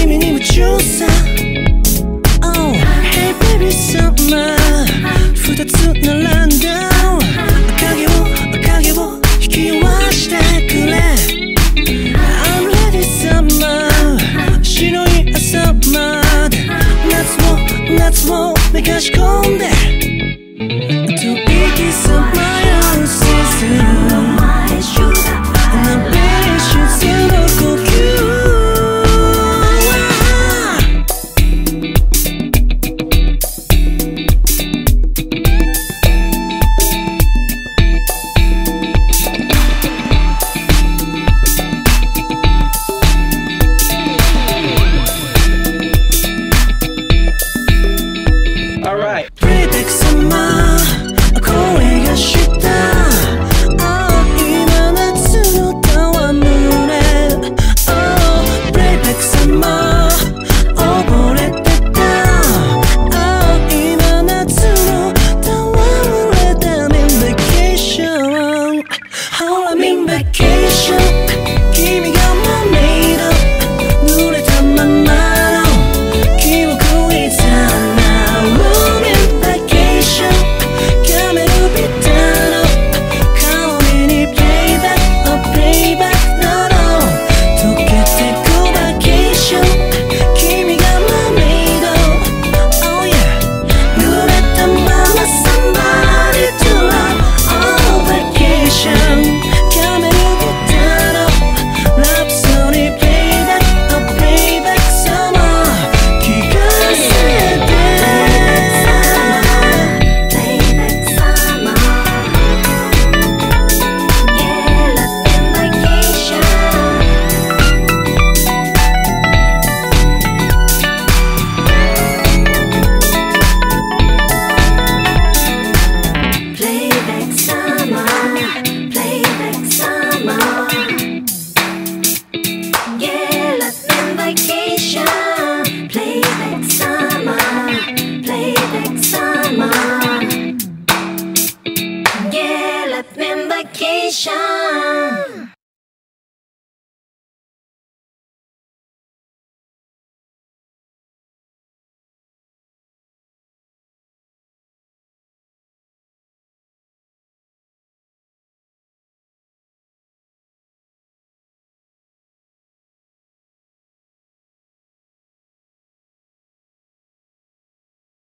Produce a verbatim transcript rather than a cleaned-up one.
君に夢中さ。 Oh Hey baby summer 二つ並んだ赤毛を赤毛を引き寄してくれ。 I'm ready summer 白い朝まで夏を夏をめかし込んで To be the summer season Playback summer 声がした今夏の戯れ Oh Playback summer 溺れてた Oh 今夏の戯れだ I'm in vacation Oh I'm in vacation 君がマーメイド濡れたままの記憶にさvacation